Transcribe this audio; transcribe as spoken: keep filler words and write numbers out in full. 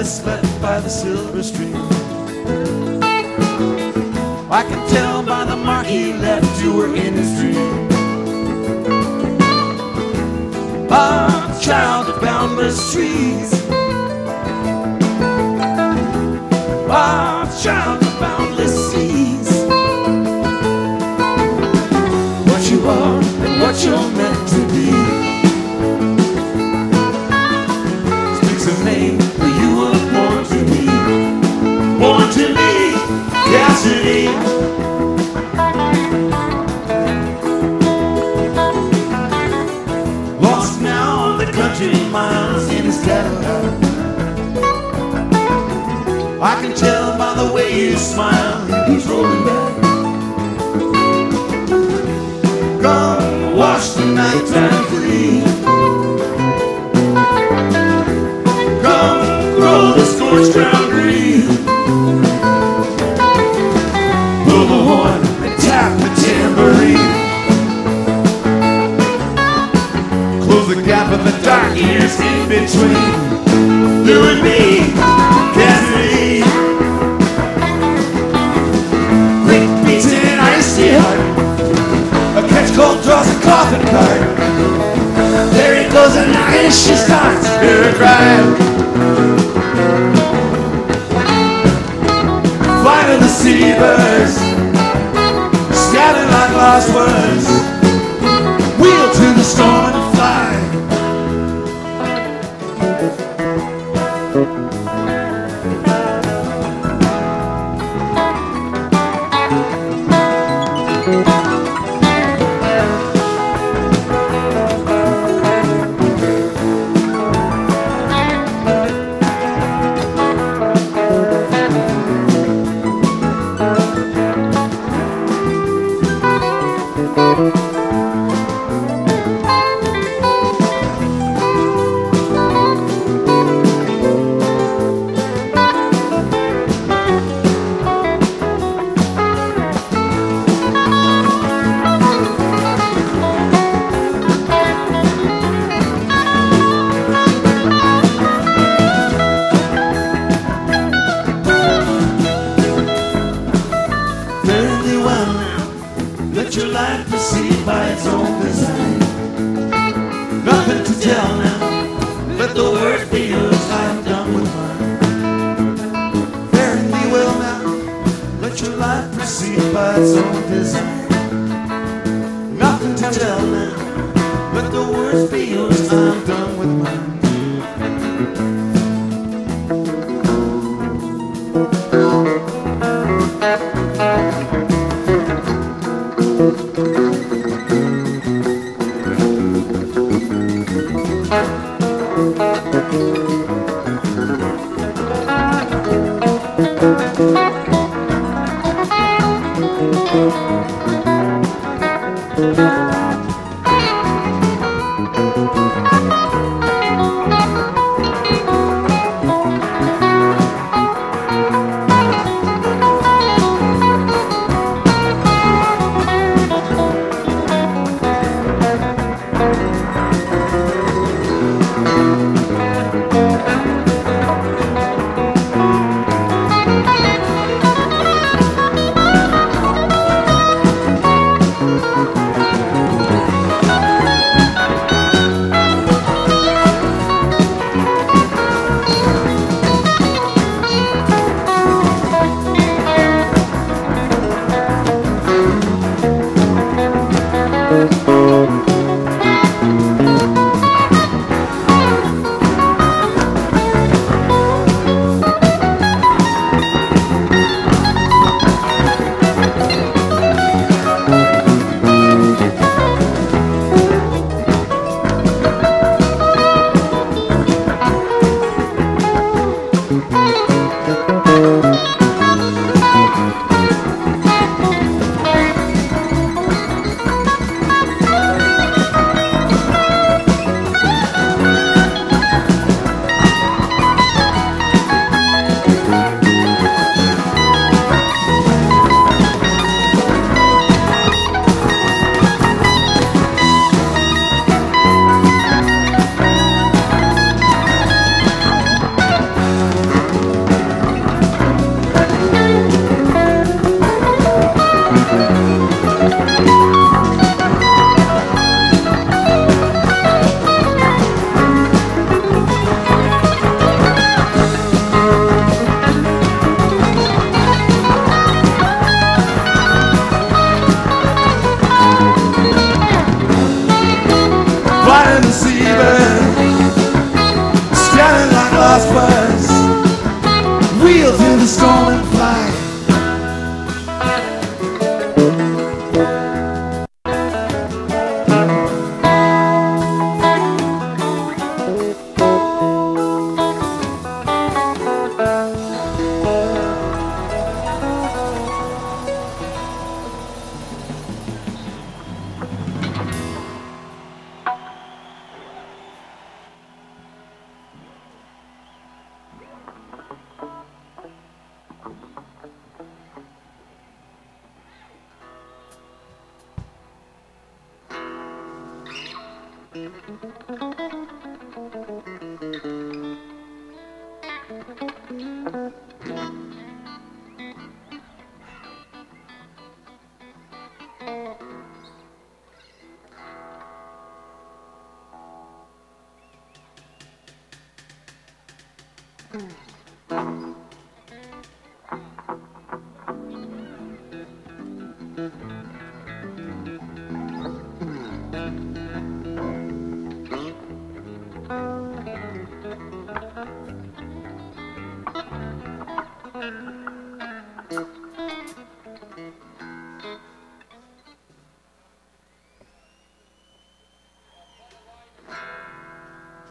Alice left by the silver stream. I can tell by the mark he left you were in his dream. A child of boundless trees, a child of boundless seas. What you are and what you're meant to be speaks a name that you were born to be. Born to be Cassidy. Lost now on the country miles in his Cadillac. I can tell by the way you smile, he's rolling back. Come wash the nighttime clean. Come grow the scorched ground green. Blow the horn and tap the tambourine. Close the gap of the dark years in between you and me, Cassidy. Quick beating icy heart, a catch cold draws a coffin cart. There he goes and now she starts to cry. Fly to the seabirds, scattered like lost words. Wheel to the storm and fly. Let your life proceed by its own design. Nothing to tell now, let the word be yours. I'm done with mine. Fare thee well now, let your life proceed by its own design. Nothing to tell now, let the words be yours. I'm done with mine. Thank you. Mm.